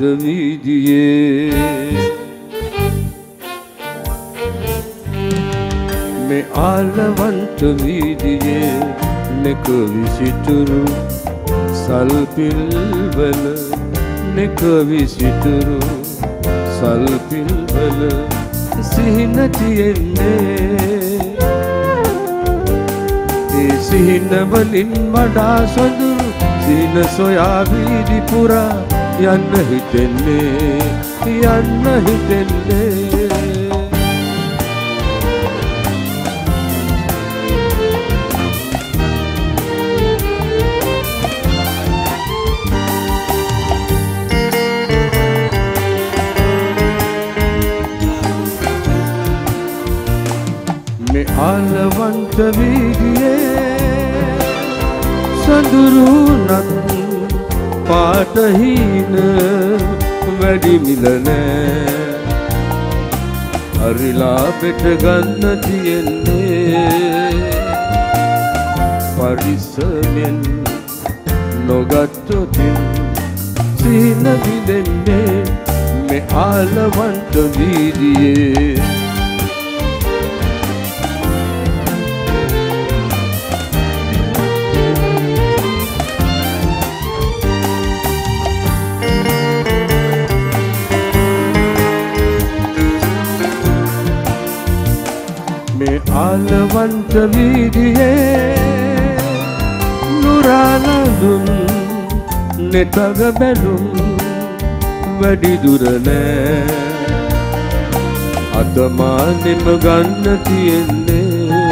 වීදියේ මේ ආලවන්ත වීදියේ නෙක විසිතුරු සල්පිල්වල නෙක විසිතුරු සල්පිල්වල සිහින තියෙන්නේ ඒ සිහින වලින් වඩා සොඳුරු සිහින සොයා වීදි පුරා යන්න හිතෙන්නේ යන්න හිතෙන්නේ මේ ආලවන්ත වීදියේ සඳුරු නත් පාටහින වැඩි මිල නෑ හරිලා පෙට ගන්න තියෙන්නේ පරිස්සමෙන් නොගත්තොතින් සිහින විඳෙන්නේ මේ ආලවන්ත වීදියේ මේ ආලවන්ත වීදියේ නුරාලඳුන් නෙතග බැලුම් වැඩි දුර නෑ අතමානෙම ගන්න තියෙන්නේ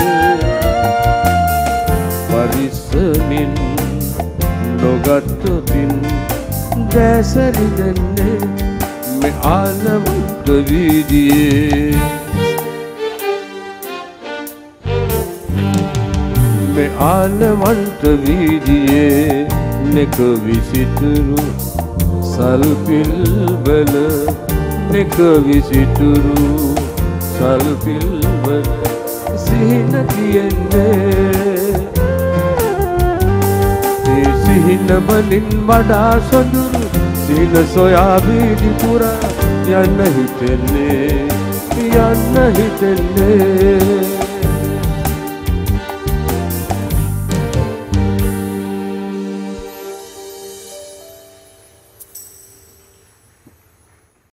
පරිස්සමින් නොගත්තොතින් දැසරි දෙන්නේ මේ ආලවන්ත වීදියේ මේ ආලවන්ත වීදියේ නෙක විසිතුරු සල්පිල්වල නෙක විසිතුරු සල්පිල්වල සිහින තියෙන්නේ ඒ සිහින වලින් වඩා සොඳුරු සිහින සොයා වීදි පුරා යන්න හිතෙන්නේ යන්න හිතෙන්නේ